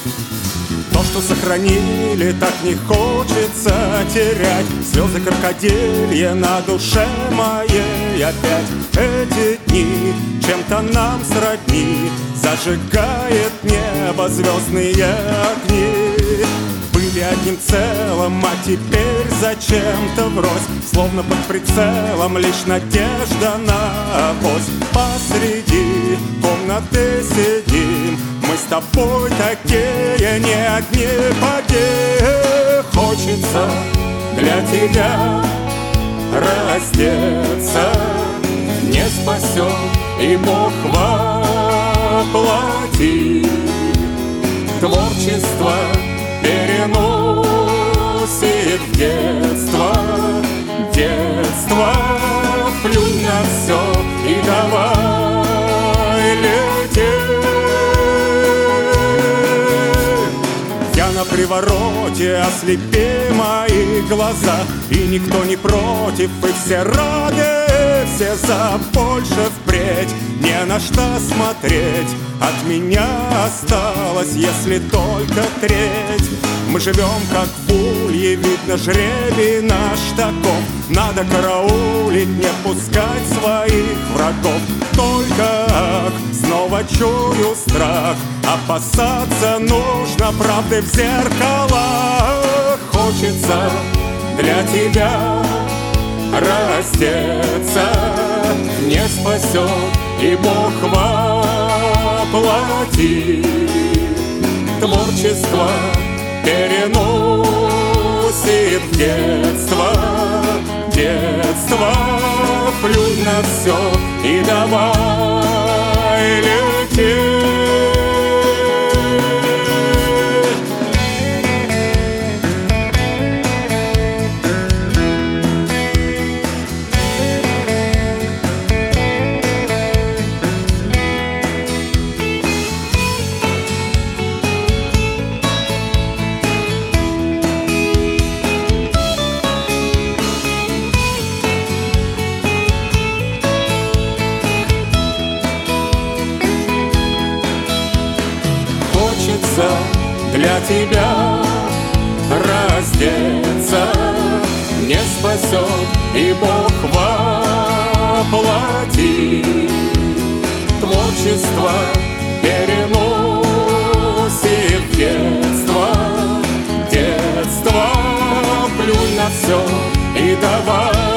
То, что сохранили, так не хочется терять. Слезы крокодилья на душе моей опять. Эти дни чем-то нам сродни, зажигает небо звездные огни. Были одним целым, а теперь зачем-то врозь. Словно под прицелом лишь надежда на авось. Посреди комнаты сидим, мы с тобой такие не одни. Поди, хочется для тебя раздеться. Не спасет и Бог воплоти. Творчество переносит в детство. Детство, плюнь на все и давай лететь. Я на привороте, ослепи мои глаза, и никто не против, и все рады, все за. Больше впредь не на что смотреть, от меня осталось, если только треть. Мы живем как в улье, видно жребий наш таков. Надо караулить, не пускать своих врагов. Только снова чую страх, опасаться нужно правды в зеркалах. Хочется для тебя раздеться. Не спасет и Бог воплоти. Творчество переносит в детство. Детство, плюнь на все и давай лететь. Для тебя раздеться. Не спасет и Бог воплоти. Творчество переносит в детство. Детство, плюнь на все и давай